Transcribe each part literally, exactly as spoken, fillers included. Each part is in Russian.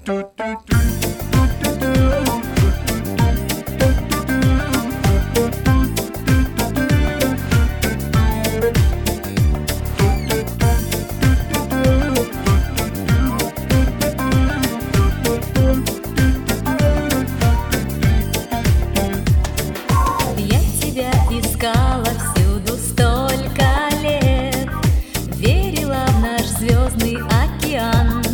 Искала всюду столько лет, верила в наш звездный океан.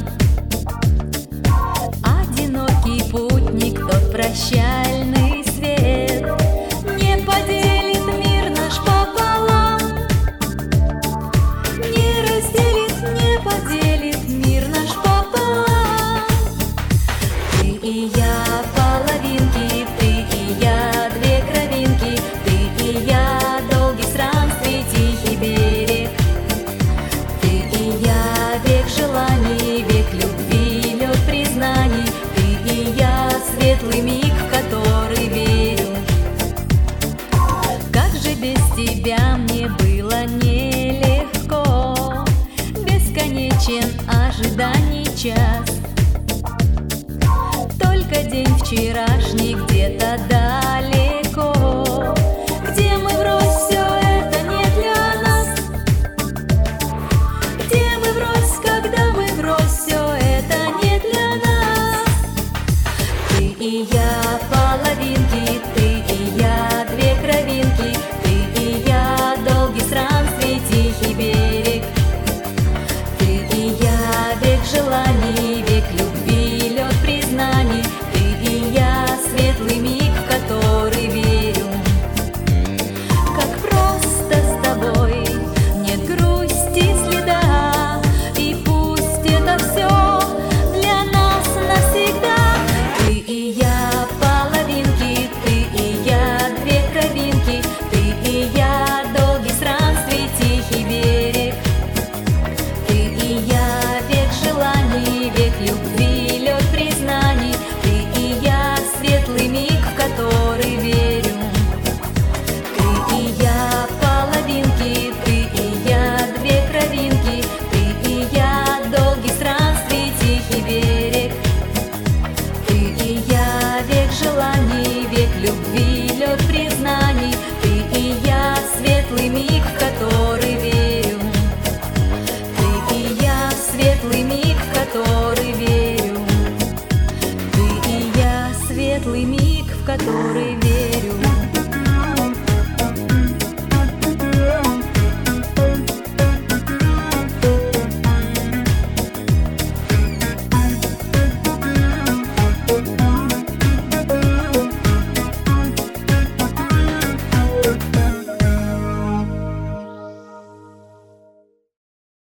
Одинокий путник, тот прощальный свет не поделит мир наш пополам, не разделит, не поделит мир наш пополам. Ты и я половинки, ты и я две кровинки, я долгий странствий, тихий берег. Ты и я век желаний, век любви, лед признаний. Ты и я светлый миг, в который верю. Как же без тебя мне было нелегко, бесконечен ожиданий час. Только день вчерашний где-то далеко, где мы врозь, все это не для нас. Где мы врозь, когда мы врозь, все это не для нас. Ты и я